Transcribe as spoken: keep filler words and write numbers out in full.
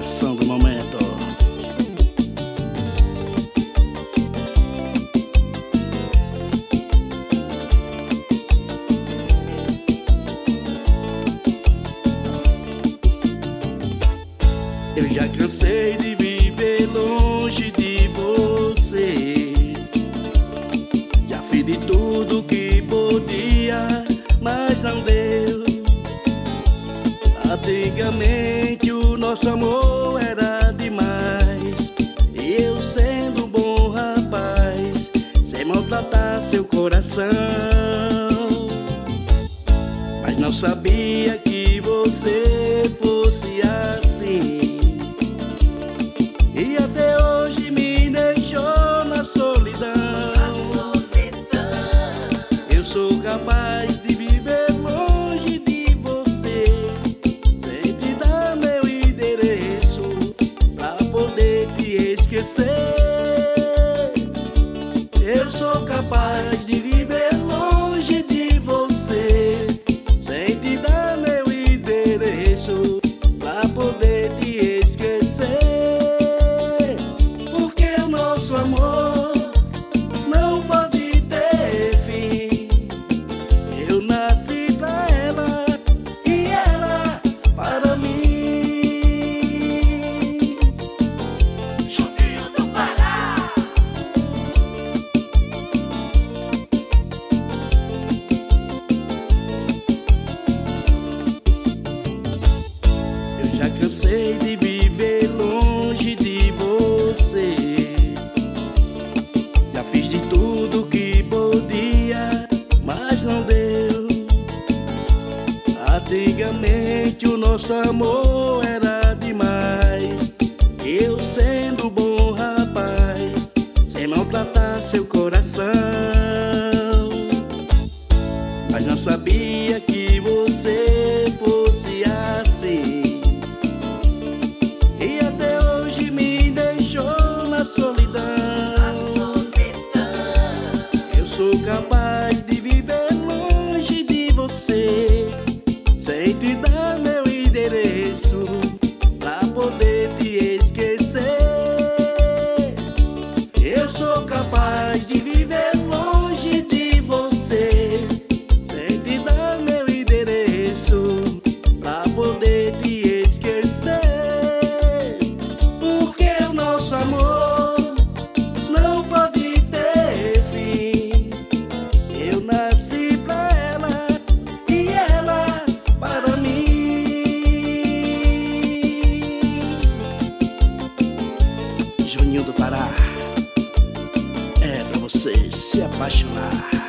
sensação do momento. Eu já cansei de viver longe de você. Já fiz de tudo que podia, mas não deu. Antigamente o nosso amor era demais, eu sendo um bom rapaz, sem maltratar seu coração. Mas não sabia que você fosse assim, e até hoje me deixou na solidão. Eu sou capaz de viver longe de você, sem te dar meu endereço, pra poder te esquecer. Eu sou capaz de viver longe de você, sem te dar meu endereço, pra poder te esquecer. Porque o nosso amor não pode ter fim. Eu nasci pra ela e ela para mim. Juninho do Pará. Eu já cansei de viver longe de você. Já fiz de tudo que podia, mas não deu. Antigamente o nosso amor era demais, eu sendo bom rapaz, sem maltratar seu coração. Mas não sabia que você fosse assim, e até hoje me deixou na solidão. Eu sou capaz de viver longe de você, sem te dar meu endereço, pra poder te esquecer. Eu sou capaz de viver longe de você, sem te dar meu endereço, pra poder te esquecer. Porque o nosso amor não pode ter fim. Eu nasci pra ela e ela para mim. Juninho do Pará, é pra você se apaixonar.